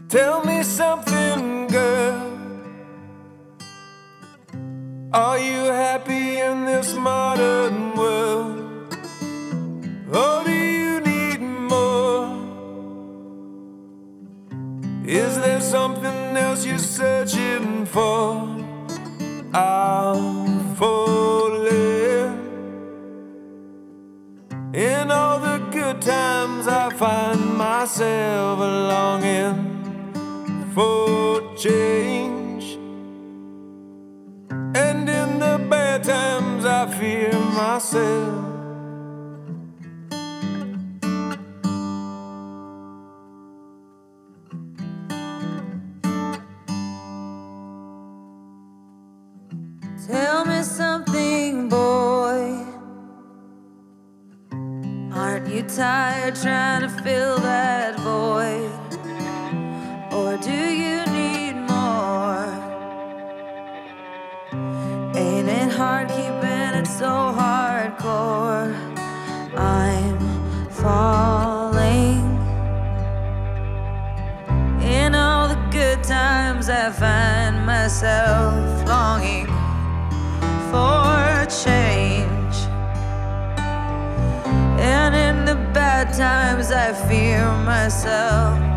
Tell me something, girl. Are you happy in this modern world? Or do you need more? Is there something else you're searching for? I'm falling. In all the good times I find myself longing for change, and in the bad times I fear myself. Tell me something, boy. Aren't you tired trying to fill that void? Or do you need more? Ain't it hard keeping it so hardcore? I'm falling. In all the good times I find myself longing for change, and in the bad times I fear myself.